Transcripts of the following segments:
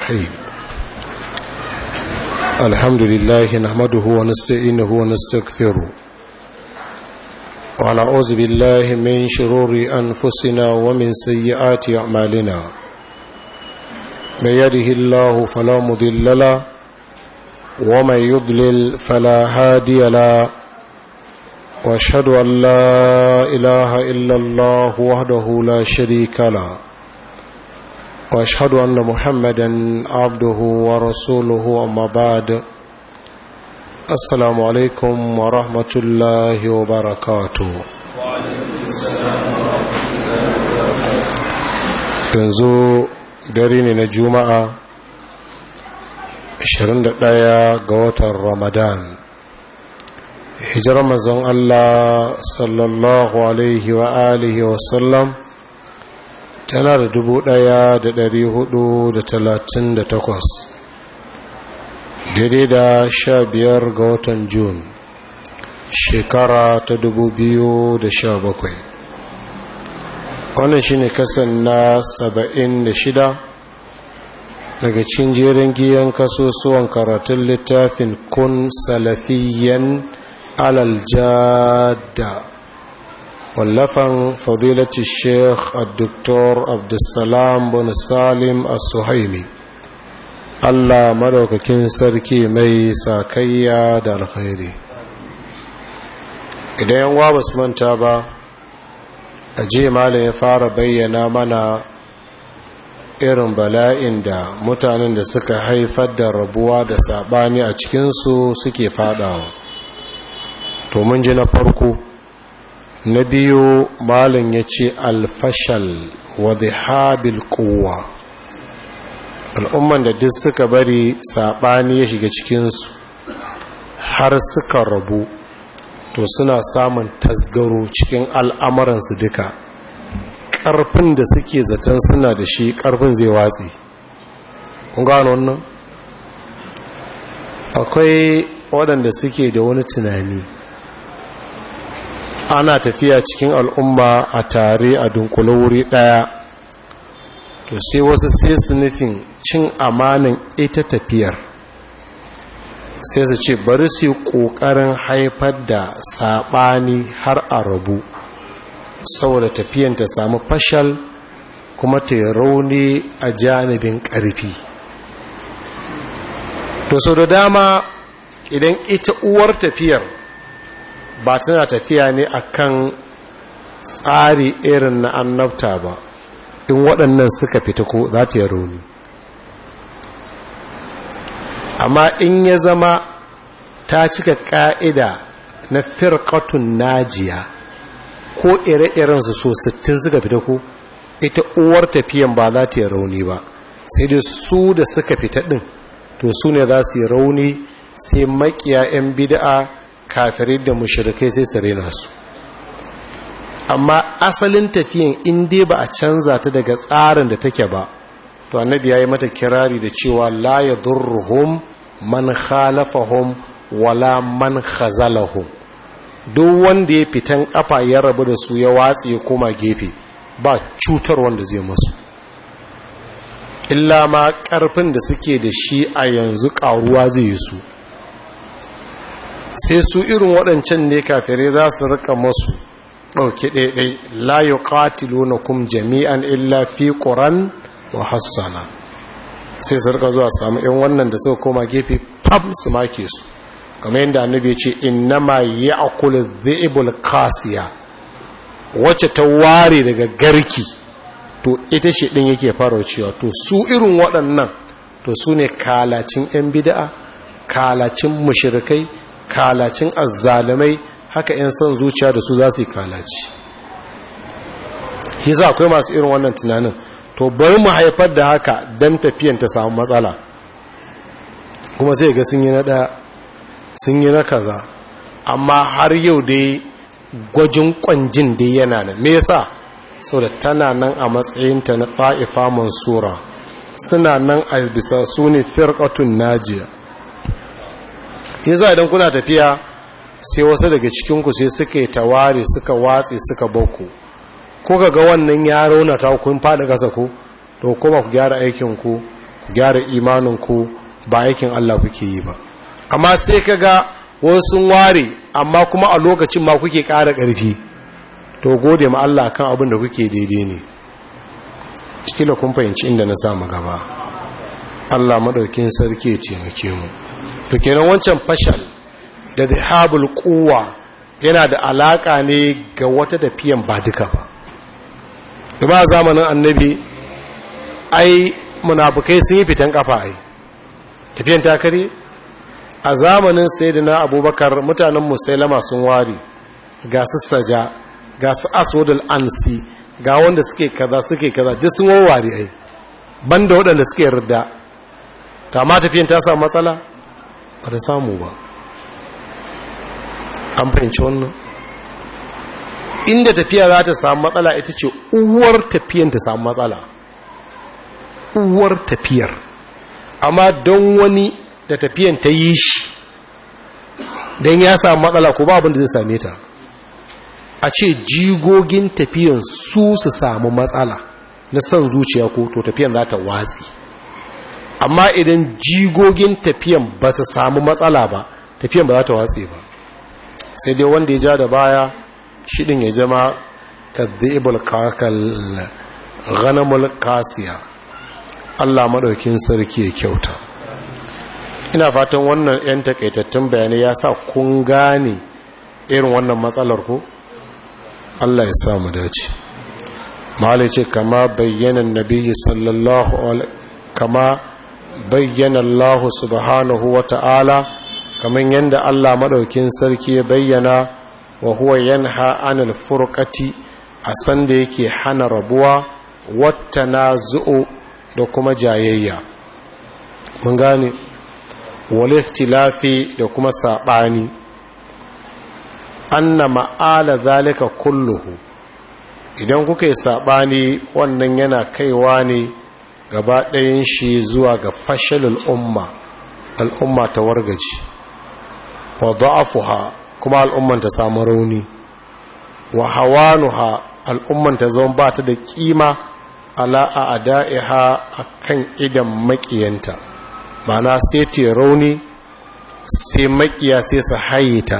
الحمد لله نحمده ونستعينه ونستغفره ونعوذ بالله من شرور أنفسنا ومن سيئات أعمالنا من يده الله فلا مضل له ومن يضلل فلا هادي له واشهد أن لا إله إلا الله وحده لا شريك له واشهد ان محمدا عبده ورسوله اما بعد السلام عليكم ورحمه الله وبركاته yanzu dare ne na juma'a 21 ga watan ramadan hijirar manzon Allah sallallahu alaihi wa alihi wa sallam tana da 1438 daidai da 15 ga watan Jun shekara ta 2017. Wannan shine kasan na 76 daga cikin jerin giyan kasusuwan karatun littafin kun salafiyan alal jadda wallafan fadilati sheikh al-doktor abdulsalam bin salim al-suhaimi Allah madaukakin sarki mai sakayya da alkhairi. Idan yan wa basu manta ba a je malam ya fara bayyana mana irin bala'in da mutanen da suka haifar da rabuwa da sabani a cikinsu suke fadawa. To mun ji na farko. Na biyu malin ya ce alfashal wa zihabil kowa, al'umman da duk suka bari saɓani ya shiga cikinsu har suka rabu to suna samun tasgaro cikin al'amuransu duka. ƙarfin da suke zaton suna da shi ƙarfin zai watsi. Kun gano wannan? Akwai waɗanda suke da wani tunani, ana tafiya cikin al'umma a tare a dunkule wuri ɗaya, to sai wasu sai su nufin cin amanin ita tafiyar, sai su ce bari su yi ƙoƙarin haifar da saɓani har a rabu saboda tafiyan ta samu fashal kuma ta yi rauni a janibin ƙarfi. To sau da dama idan ita uwar tafiyar ba tana tafiya ne akan tsari irin na annabta ba, in waɗannan suka fita ko za ta yi rauni. Amma in ya zama ta cika ƙa'ida na firqatun najiya ko ire-irensu so 60 suka fita ko, ita uwar tafiyan ba za ta yi rauni ba, sai dai su da suka fita ɗin to su ne za su yi rauni, sai makiya 'yan bid'a kafirai da mushrikai sai su rena su. Amma asalin tafiyan in dai ba a canza ta daga tsarin da take ba, to annabi yayi mata kirari da cewa la yadurruhum man khalafahum wala man khazalahum. Duk wanda ya fitan kafa ya rabu da su ya watsi ya koma gefe, ba cutar wanda zai musu, illa ma karfin da suke da shi a yanzu karuwa zai yi su. Sai su irin waɗancan ne kafirai za su rika masu ɗauki ɗaiɗai, la yi ƙatilunakum jami'an illa fi ƙuran wa hassana. Sai su rika zuwa samu ‘yan wannan da suka koma gefe fam su make su, kamar yadda annabi ya ce innama ya akula zai'ibul kasiya, wacce ta ware daga garki to ita shi ɗin yake faraucewa. To su irin waɗannan to su ne kalacin ‘yan bida'a, kalacin mushrikai, kalacin azzalimai, haka 'yan son zuciya da su za su yi kalaci. Shi za akwai masu irin wannan tunanin, to bari mu haifar da haka don tafiyan ta samu matsala, kuma sai ga sun yi na ɗaya sun yi na kaza, amma har yau dai gwajin kwanjin dai yana nan. Me yasa? So da tana nan a matsayinta na ta'ifa mansura, suna nan a bisa su ne firqatun najiya. Yasa idan kuna tafiya sai wasu daga cikinku sai suka yi tawari suka watsi suka bauku, ko ga wannan ya raunata kun faɗi ƙasa ku, to kuma ku gyara aikinku ku gyara imaninku ba aikin Allah kuke yi ba. Amma sai kaga wasu sun ware amma kuma a lokacin ma kuke ƙara ƙarfi, to gode ma Allah kan abin da kuke daidai ne. Kila kun fahimci inda na samu gaba. Allah madaukin sarki ya taimake mu. To kenan wancan fashal da dhahabul quwwa yana da alaka ne ga wata tafiyan ba duka ba. Kuma zamanin annabi ai munafikai sun yi fitan kafa ai. Tafiyan ta kare a zamanin sayyidina Abubakar mutanen Musailama sun ware ga su Saja ga su Aswadul Ansi ga wanda suke kaza duk sun wawware ai banda waɗanda suke yarda. Ta ma tafiyan ta samu matsala ba ta samu ba. An fahimci wannan. Inda tafiya za ta samu matsala ita ce uwar tafiyan ta samu matsala, uwar tafiyar. Amma don wani da tafiyan ta yi shi don ya samu matsala ko ba abin da zai same ta. A ce jigogin tafiyan su samu matsala na son zuciya ko to tafiyan za ta watsi. Amma idan jigogin tafiyan ba su samu matsala ba, tafiyan ba za ta watsi ba. Sai dai wanda ya ja da baya shidin ya zama kadhibul kakal ghanamul kasiya. Allah madaukin sarki ya kyauta. Ina fatan wannan 'yan takaitattun bayanai ya sa kun gane irin wannan matsalar ko? Allah ya sa mu dace. Malai ce kama bayyana nabi sallallahu alaihi kama bayyana Allah subhanahu wa ta'ala, kaman yanda Allah madaukin sarki ya bayyana wa huwa yanha anil furqati, a sanda yake hana rabuwa, wattanazu'u da kuma jayayya. Mun gane wal ikhtilafi da kuma sabani. Anna ma'ala zalika kulluhu, idan kuka yi sabani wannan yana kaiwa ne gaba ɗayan shi zuwa ga fashalul umma, al'umma ta wargaji, wa da'afuha kuma al'umman ta samu rauni, wa hawanuha al'umman ta zama ba ta da kima ala a'da'iha akan idan makiyanta. Ma'ana sai ta rauni, sai makiya sai su haye ta.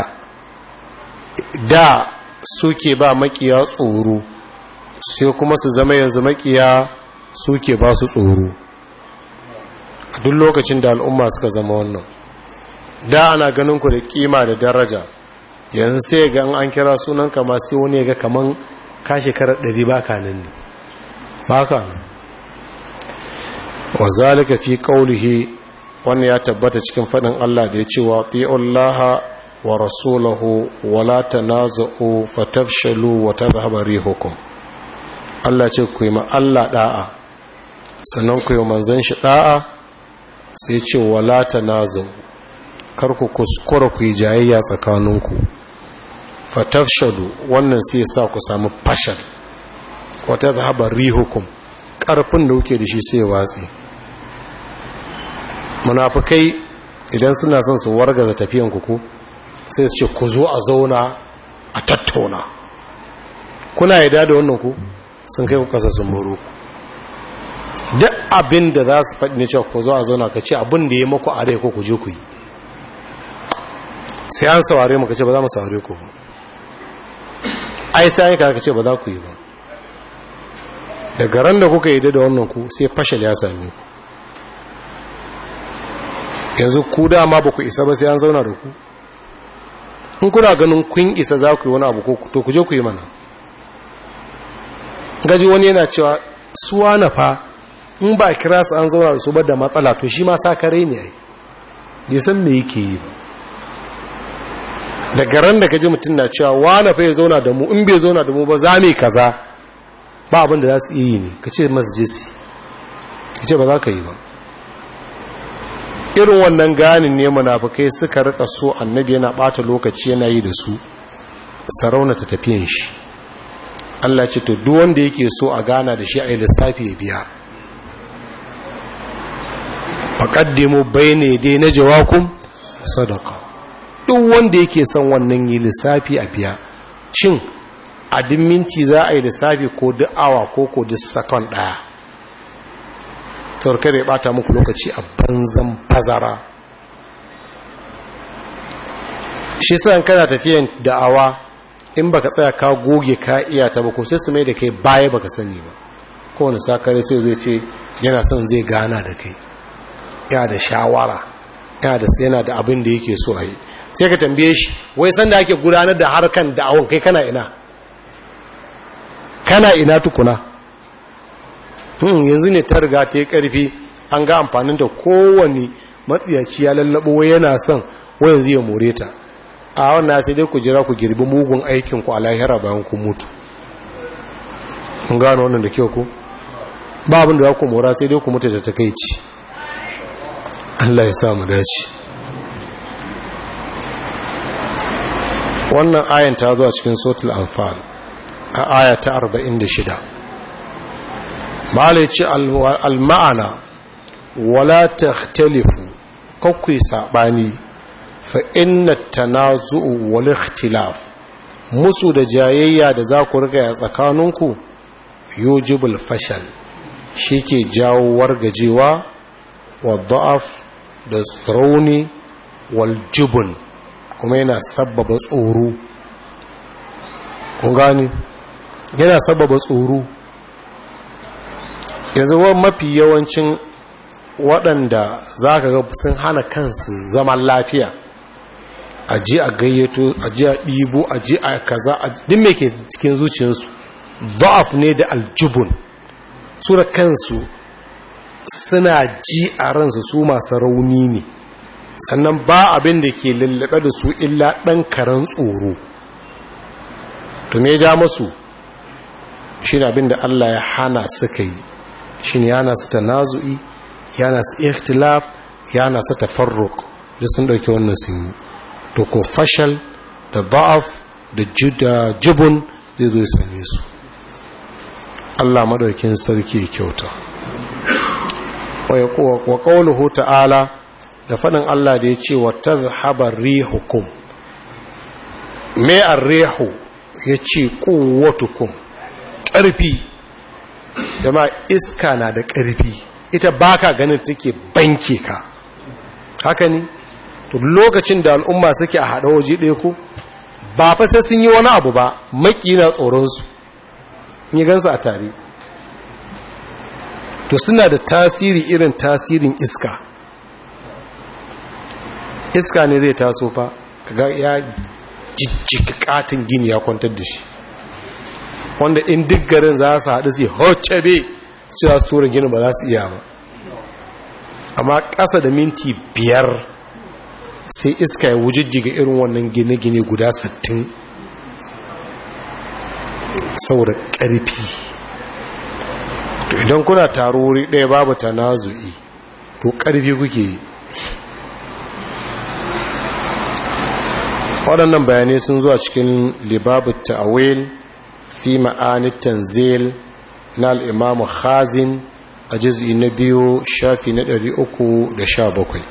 Da suke ba makiya tsoro, sai kuma su zama yanzu makiya suke ba su tsoro. A duk lokacin da al'umma suka zama wannan, da ana ganin ku da kima da daraja, yanzu sai ga an kira sunan kama sai wani ga kaman ka shekarar 100 baka nan ne, baka nan. Wa zalika fi qawlihi, wannan ya tabbata cikin fadin Allah da ya ce wa ti'ullaha wa rasulahu wa la tanaza'u fatafshalu wa tadhhabu rihukum. Allah ce ku yi ma Allah da'a, sannan ku yi manzon shi da'a, sai ce wa la tanaza'u, kar ku kuskura ku yi jayayya tsakaninku. Fatafshalu, wannan sai ya sa ku samu fashal, wa tadhhabu rihukum, karfin da kuke da shi sai ya watsi. Munafikai idan suna son su wargaza tafiyan ku sai su ce ku zo a zauna a tattauna. Kuna yada da wannan ku sun kai ku kasa sun baro ku. Duk abin da za su faɗi ne cewa ku zo a zauna, ka ce abin da ya maku a rai ko ku je ku yi. Sai an saware mu ka ce ba za mu saware ku ba. Ai sai ka ce ba za ku yi ba. Daga ran da kuka yi da wannan ku sai fashal ya same ku. Yanzu ku dama ba ku isa ba sai an zauna da ku. In kuna ganin kun isa za ku yi wani abu ko to ku je ku yi mana. Gaji wani yana cewa suwa na fa in ba kira su an zauna da su ba da matsala, to shi ma sakare ne ai, bai san me yake yi ba. Daga ran da kaji mutum na cewa wani fa ya zauna da mu, in bai zauna da mu ba za mu kaza, ba abin da za su yi ne, ka ce masu jesi, ka ce ba za ka yi ba. Irin wannan ganin ne munafikai suka rika so annabi yana bata lokaci yana yi da su, sarauna ta tafiyan shi. Allah ce to duk wanda yake so a gana da shi a yi lissafi ya biya. Faqaddimu bayna yaday najwaakum sadaqa. Duk wanda yake son wannan yi lissafi a biya. Shin a duk minti za a yi lissafi ko duk awa ko duk sakon daya? saurkar ya bata muku lokaci a banzan bazara. shi sa kana tafiyan da'awa in baka tsaya ka goge ka iya ta ba ko sai su mai da kai baya baka sani ba. kowane sakare sai zai ce yana son zai gana da kai, yana da shawara, yana da abin da yake so a yi. sai ka tambaye shi wai sanda ake gudanar da harkan da'awon kai kana ina tukuna. yanzu ne ta riga ta yi karfi, an ga amfanin da kowane matsiyaci ya lallabo wai yana son wai yanzu ya more ta. a wannan sai dai ku jira ku girbi mugun aikin ku a lahira bayan ku mutu. kun gano wannan da kyau ku ba abin da za ku mora sai dai ku mutu da takeici. Allah ya sa mu dace. wannan ayan ta zo a cikin suratul anfal a aya ta 46. malai ce al-ma'ana wala takhtalifu, kakkui sabani, fa inna tanazu'u wal ikhtilaf, musu da jayayya da za ku riga a tsakaninku yujibul fashal, shike jawo wargajewa wa da'af da rauni wal jubun, kuma yana sabbaba tsoro. kun gani yana sabbaba tsoro. yanzu mafi yawancin waɗanda za ka ga sun hana kansu zaman lafiya, a ji a gayyato, a ji a ɗibo, a ji a kaza, din mai ke cikin zuciyarsu da'af ne da aljubun. su da kansu suna ji a ransu su masu rauni ne, sannan ba abin da ke lullube da su illa ɗan karen tsoro. to me ja masu shi ne abin da Allah ya hana suka yi, shi ne yana su tanazu'i, yana su ikhtilaf, yana su tafarruq, da sun ɗauki wannan sun yi. to ko fashal da da'af da jubun zai zo ya same su. Allah madaukin sarki ya kyauta. wa qawluhu ta'ala, da faɗin Allah da ya ce wa tadhhabar rihukum. me ar-rihu yace quwwatukum, ƙarfi. jama'a iska na da ƙarfi, ita baka ganin take banke ka, haka ne. to lokacin da al'umma suke a haɗa waje ɗaya ko ba fa sai sun yi wani abu ba, maki na tsoronsu in yi gansu a tare. to suna da tasiri irin tasirin iska. iska ne zai taso fa kaga ya jijjiki katin gini ya kwantar da shi, wanda in duk garin za su haɗu su hoccebe su za su tura gini ba za su iya ba. amma ƙasa da minti 5 sai iska ya wujijjiga irin wannan gine-gine guda 60 saboda ƙarfi. to idan kuna taro wuri ɗaya babu tanazu'i, to ƙarfi kuke yi. waɗannan bayanai sun zuwa cikin libabu ta'awil fi ma'anit tanzil na al'imamu khazin a juz'i na 2 shafi na 317.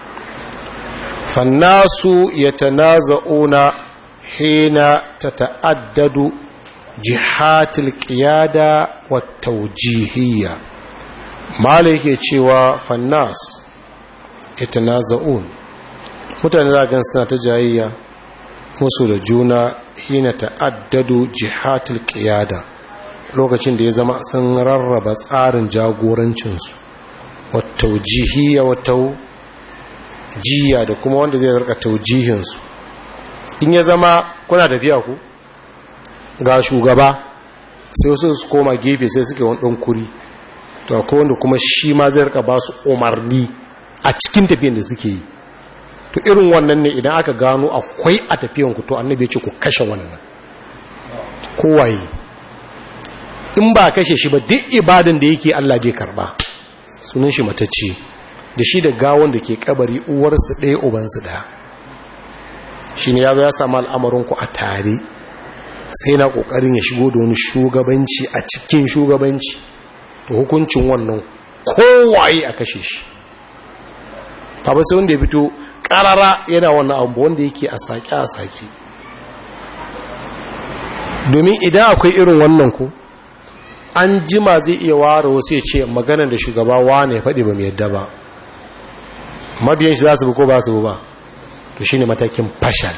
fannasu yatanaza'una hina tata'addadu jihatil qiyada wat tawjihiyya. mala yake cewa fannas yatanaza'un, mutane da gan suna ta jayayya musu da juna hina ta'addadu jihatil qiyada, lokacin da ya zama sun rarraba tsarin jagorancinsu, wat tawjihiyya wat jiya da kuma wanda zai zarka taujihinsu. in ya zama kuna tafiya ku ga shugaba sai wasu su koma gefe sai suke wani ɗan kuri, to akwai wanda kuma shi ma zai rika ba su umarni a cikin tafiyan da suke yi. to irin wannan ne idan aka gano akwai a tafiyanku, to annabi ya ce ku kashe wannan kowaye. in ba kashe shi ba duk ibadan da yake Allah bai karba, sunan shi matacce, da shi da gawon da ke kabari uwarsu ɗaya ubansu ɗaya. shi ne ya zo ya samu al'amarinku a tare, sai na ƙoƙarin ya shigo da wani shugabanci a cikin shugabanci, to hukuncin wannan kowaye a kashe shi. ba sai wanda ya fito ƙarara yana wannan abu wanda yake a sake. domin idan akwai irin wannan ku an jima zai iya ware wasu ya ce maganar da shugaba wane faɗi ba mai yadda ba, mabiyan shi za su bi ko ba su ba, to shi ne matakin fashal.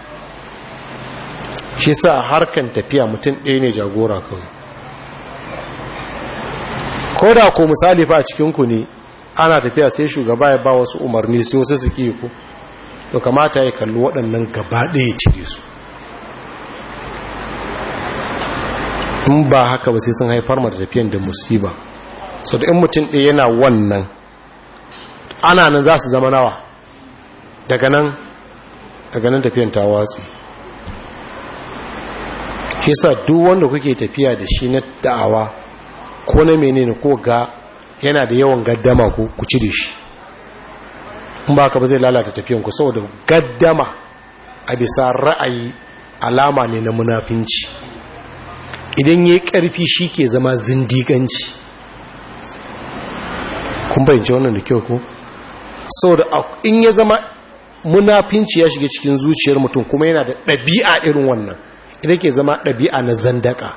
shi sa harkan tafiya mutum ɗaya ne jagora kawai. ko da ko misali fa a cikinku ne ana tafiya sai shugaba ya ba wasu umarni sai wasu su ƙi ku, to kamata ya kalli waɗannan gaba ɗaya cire su, in ba haka ba sai sun haifar mata tafiyan da musiba. so da in mutum ɗaya yana wannan ana nan za su zama nawa, daga nan tafiyan ta watsi. kisa duk wanda kuke tafiya da shi na da'awa ko na menene ko ga yana da yawan gaddama ku cire shi, in ba haka ba zai lalata tafiyanku, saboda gaddama a bisa ra'ayi alama ne na munafinci. idan yayi karfi shi ke zama zindiganci. kun bayyance wannan da kyau ko? saboda in ya zama munafinci ya shiga cikin zuciyar mutum kuma yana da ɗabi'a irin wannan, idan ke zama ɗabi'a na zandaka.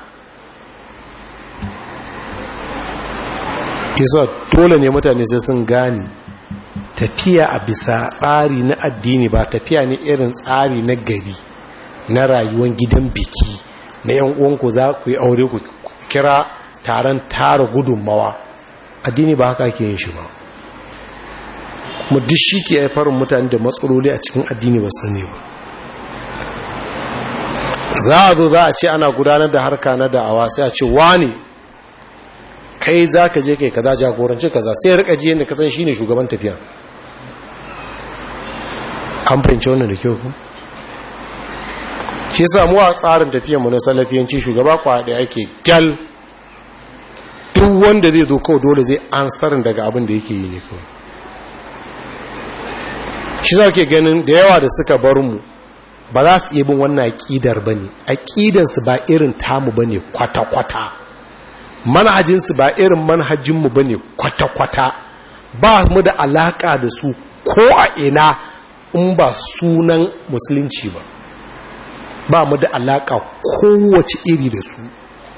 yasa dole ne mutane sai sun gane tafiya a bisa tsari na addini ba tafiya ne irin tsari na gari na rayuwar gidan biki na yan uwanku za ku yi aure ku kira taron tara gudunmawa. addini ba haka ke yin shi ba, kuma duk shi ke haifarin mutane da matsaloli a cikin addini ba sani ba. za a zo za a ce ana gudanar da harka na da'awa sai a ce wani kai za ka je kai kaza jagoranci kaza, sai rika ji yadda kasan shi ne shugaban tafiya. an fahimci wannan da kyau ku? shi samu a tsarin tafiyanmu na salafiyanci shugaba kwaɗe ake gyal, duk wanda zai zo kawai dole zai ansarin daga abin da yake yi ne kawai. shi za ke ganin da yawa da suka bar mu ba za su iya bin wannan aƙidar ba ne, aƙidansu ba irin tamu ba ne kwata-kwata, manhajinsu ba irin manhajinmu ba ne kwata-kwata, ba mu da alaƙa da su ko a ina in ba sunan musulunci ba, ba mu da alaƙa kowace iri da su.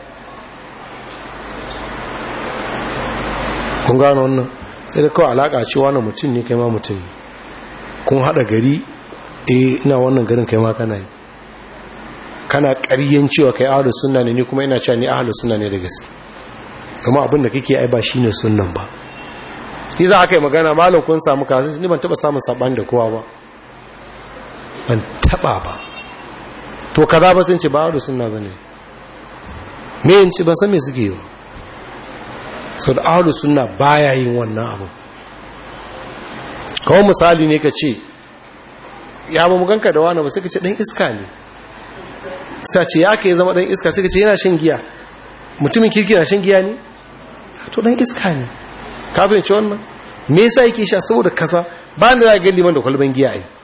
kun gano wannan? sai da kawai alaƙa cewa na mutum ne kai ma mutum ne, kun haɗa gari, ina wannan garin kai ma kana yi, kana ƙaryen cewa kai ahlus sunna ne, ni kuma ina cewa ni ahlus sunna ne da gaske, kuma abin da kake ai ba shine sunnan ba. shi za aka yi magana malam kun samu kasu, ni ban taɓa samun saɓani da kowa ba, ban taɓa ba. to kaza ba sun ce ba ahlus sunna ba ne, me yin ci ban san me suke yi ba. sau da ahlus sunna baya yin wannan abu. kawai misali ne ka ce ya ba mu ganka da wani ba, sai ka ce ɗan iska ne, sai ce ya ka yi zama ɗan iska, sai ka ce yana shan giya, mutumin kirki na shan giya ne, to ɗan iska ne. ka fahimci wannan? me yasa yake sha? saboda kasa ba da za ga liman da kwalban giya ai,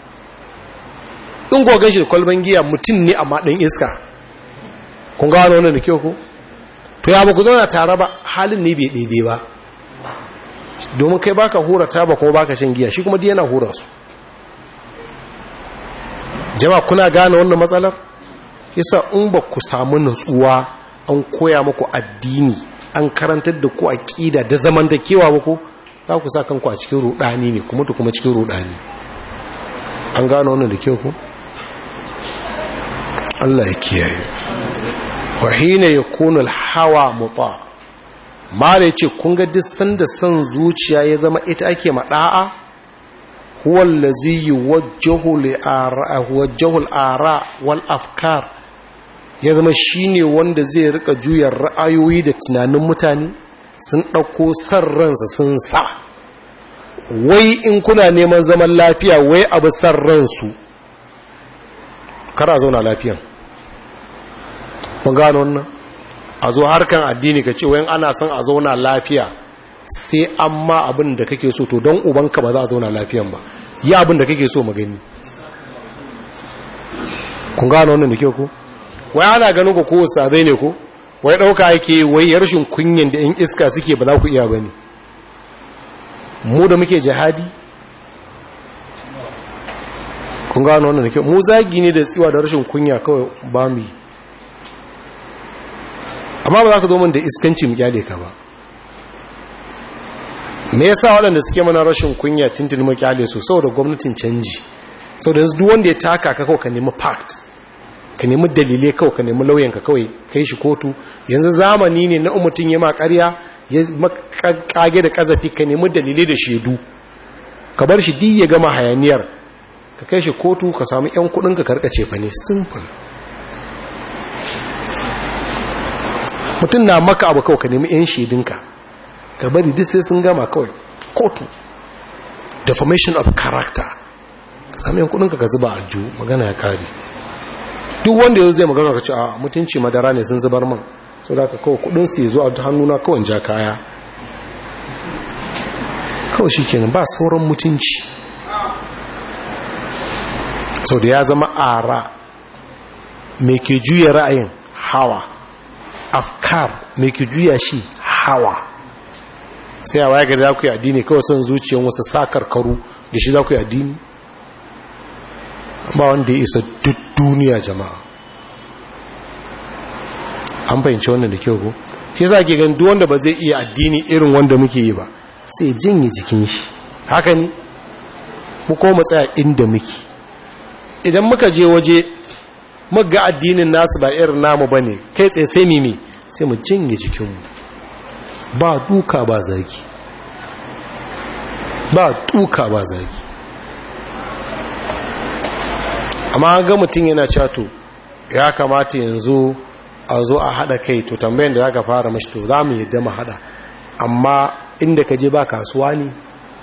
in gogon shi da kwalban giya mutum ne amma ɗan iska. kun ga wannan da kyau ko? to ya ba ku zauna tare ba, halin ne bai daidai ba, domin kai baka hura taba kuma baka shan giya, shi kuma dai yana hura su. jama'a kuna gane wannan matsalar? yasa in ba ku samu nutsuwa an koya muku addini, an karantar da ku aqida da zamantakewa ba ku, za ku sa kanku a cikin rudani ne, kuma to kuma cikin rudani. an gane wannan da kyau ku? Allah ya kiyaye. wa hina yakunu al-hawa muta, mala yace kun ga duk sanda san zuciya ya zama ita ake mada'a, huwa allazi yuwajjahu al-ara wal afkar, ya zama shine wanda zai rika juya ra'ayoyi da tunanin mutane, sun dauko san ransa sun sa, wai in kuna neman zaman lafiya wai abu san ransu, kara zauna lafiyan. mun gano wannan? a zo harkan addini ka ce wayan ana son a zauna lafiya sai amma abin da kake so, to don ubanka ba za a zauna lafiyan ba, yi abin da kake so magani. kun gano wannan da ke ku? wai ana ganin ku kowace sadai ne ku? wai ɗauka yake wai rashin kunyan da yan iska suke ba za ku iya ba ne, mu da muke jihadi. kun gano wannan da ke? mu zagi ne da tsiwa da rashin kunya kawai ba mu yi, amma ba za ka zo min da iskanci mu kyale ka ba. Me yasa waɗanda suke mana rashin kunya tintin mu kyale su? Saboda gwamnatin canji. Saboda yanzu duk wanda ya taka ka kawai ka nemi fact, ka nemi dalilai kawai, ka nemi lauyanka kawai kai shi kotu. Yanzu zamani ne na mutum ya ma ƙarya ya kage da kazafi, ka nemi dalilai da shaidu, ka bar shi duk ya gama hayaniyar, ka kai shi kotu, ka samu ƴan kuɗin ka karkace fa ne. Simple. mutum na maka abu kawai ka nemi ƴan shaidunka, ka bari duk sai sun gama kawai kotu. Defamation of character, ka samu ƴan kuɗin ka zuba alju, magana ya kare. Duk wanda yau zai magana ka ce a mutunci madara ne sun zubar man, sau da aka kawai kudin su zuwa hannuna kawai ja kaya kawai shi kenan, ba sauran mutunci. sau da ya zama ara. mai ke juya ra'ayin hawa, afkar mai ke juya shi hawa. sai a waya gada za ku yi addini kawai son zuciyan wasu sakar karu da shi za ku yi addini. ba wanda ya isa duk duniya jama'a. an fahimci wannan da kyau ko? shi za ke gan wanda ba zai iya addini irin wanda muke yi ba sai jinye jikin shi. haka ne mu koma tsaya inda muke. idan muka je waje muga addinin nasu ba irin namu ba ne, kai tsaye sai mimi sai mu jinye jikinmu. ba duka ba zaki, ba duka ba zaki. amma ga mutum yana cato ya kamata yanzu a zo a haɗa kai, to tambayin da za ka fara mashi, to za mu yadda mu haɗa, amma inda ka je ba kasuwa ne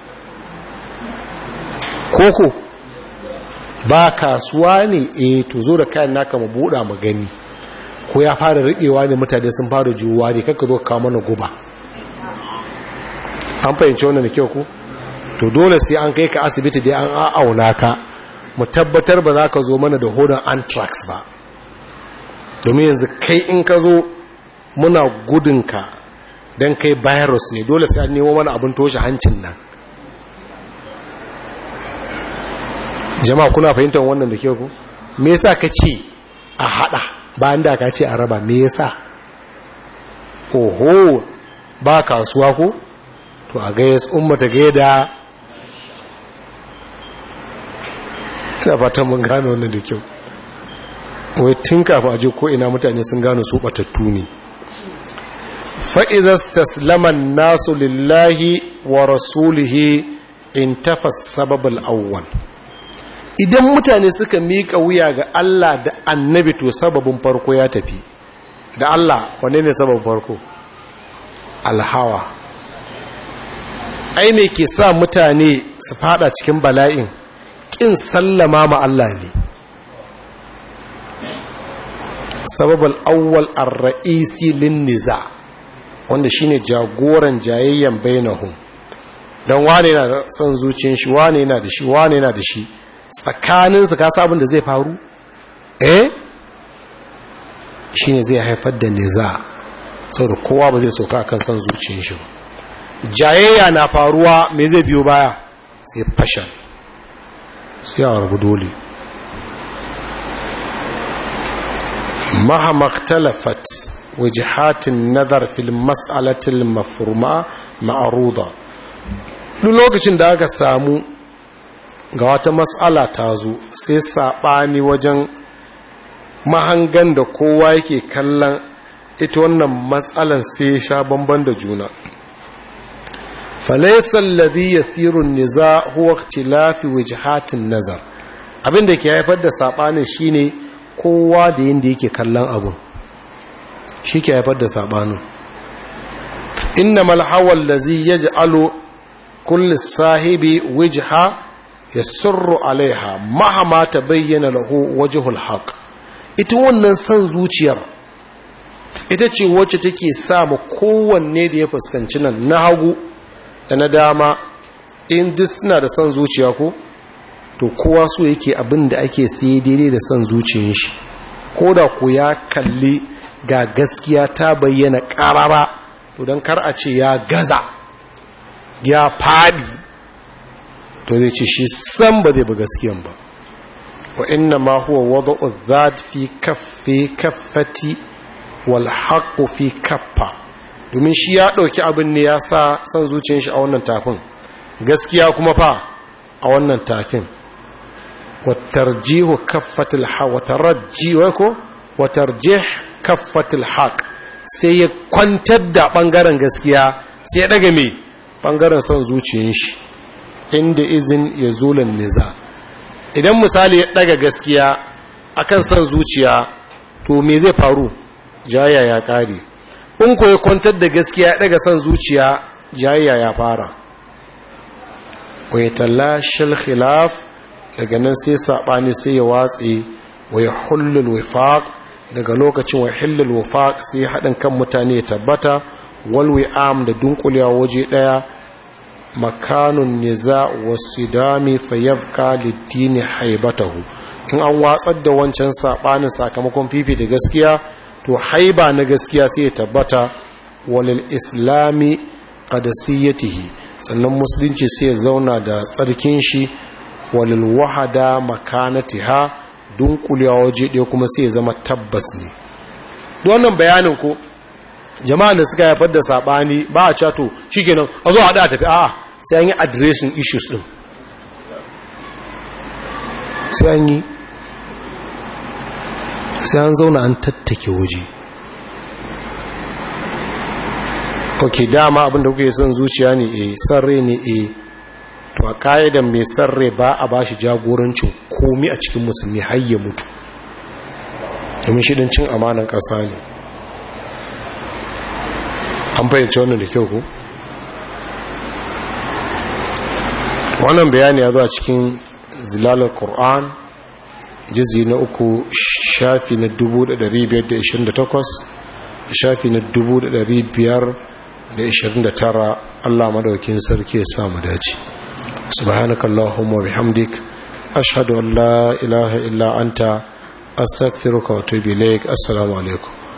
koko ba kasuwa ne, to zo da kayan naka mu buɗa mu gani ko ya fara riƙewa ne, mutane sun fara juwa ne, kakka zo kawo mana guba. an fahimci wannan da kyau ku? to dole sai an kai ka asibiti dai an auna ka, mu tabbatar ba za ka zo mana da hodon anthrax ba, domin yanzu kai in ka zo muna gudunka don kai virus ne, dole sai an nemo mana abin toshe hancin nan. jama'a kuna fahimtar wannan da ke ku? me yasa ka ce a hada bayan da ka ce a raba? me yasa? oho, ba kasuwa ko? to a gaya ummata gaya da. ina fatan mun gano wannan da kyau. wai tun kafa aje ko ina mutane sun gano su batattu ne. fa'izas taslaman nasu lillahi wa rasulihi in tafas sababal awwal. idan mutane suka miƙa wuya ga Allah da annabi, to sababin farko ya tafi. da Allah wanne ne sababin farko? alhawa. ai me ke sa mutane su fada cikin bala'in? ƙin sallama ma Allah ne. sababal awwal ar-ra'isi lin-niza, wanda shine jagoran jayayyan bainahum. dan wane yana da son zuciyar shi, wane yana da shi, wane yana da shi, tsakanin su ka sabon da zai faru shine zai haifar da niza, saboda kowa ba zai soka kan son zuciyar shi ba. jayayya na faruwa, me zai biyo baya? sai fashan, sai a rabu dole. mahama ikhtalafat wajhatin nazar fil mas'alatil mafruma ma'ruda. duk lokacin da aka samu ga wata mas'ala ta zo, sai sabani wajen mahangan da kowa yake kallon ita wannan mas'alan, sai sha bamban da juna. falaysa alladhi yathiru an-niza' huwa ikhtilafi wajhatin nazar. abinda ke haifar da sabanin shine kowa da yanda yake kallon abun, shi ke haifar da sabanin. innamal hawa allazi yaj'alu kulli sahibi wajha yasurru alaiha mahama tabayyana lahu wajhul haqq. ita wannan san zuciyar ita ce wacce take sa mu kowanne da ya fuskanci nan na hagu da na dama, in duk suna da san zuciya ko, to kowa so yake abin da ake sai daidai da san zuciyar shi, ko da ku ya kalli ga gaskiya ta bayyana karara, to don kar a ce ya gaza ya fadi, to zai ce shi san ba zai ba gaskiyan ba. wa inna ma huwa wada'u dhat fi kaffati wal haqqu fi kaffa, domin shi ya ɗauki abin ne ya sa san zuciyar shi a wannan tafin, gaskiya kuma fa a wannan tafin. watarjihu kaffatil haq watarjih kaffatil haq, sai ya kwantar da bangaren gaskiya sai ya daga me bangaren son zuciyar shi, inda izin ya zulan niza. idan misali ya daga gaskiya akan son zuciya, to me zai faru? jayya ya kare. in ko ya kwantar da gaskiya ya daga son zuciya, jayya ya fara. wa yatallashal khilaf, daga nan sai sabani sai ya watse. wa yahullul wifaq, daga lokacin wa hillul wifaq sai hadin kan mutane ya tabbata. wal wi'am, da dunkulewa waje daya. makanun niza wasidami fayabqa lid-din haibatahu, in an watsar da wancan sabanin sakamakon fifi da gaskiya, to haiba na gaskiya sai ya tabbata. walil islami qadasiyatihi, sannan musulunci sai ya zauna da tsarkin shi. walil wahada makanatiha, dunkulewa waje ɗaya kuma sai ya zama tabbas ne. wannan bayanin ko jama'a da suka haifar da sabani ba a cato shikenan a zo hada tafi, a'a sai an yi addressing issues din, sai an zauna an tattake waje. ok, dama abinda kuke son zuciya ne, san rai ne, to a ka'idan mai san rai ba a bashi jagorancin komi a cikin musulmi har ya mutu, domin shi cin amanan ƙasa ne. an fahimci wannan da kyau ku? wannan bayani ya zo a cikin zilalar Qur'an jizi na 3 shafi na 1528 shafi na 1529. Allah madaukin sarki ya samu dace. subhanakallahumma bihamdik ashhadu an la ilaha illa anta astaghfiruka wa atubu ilaik. assalamu alaikum.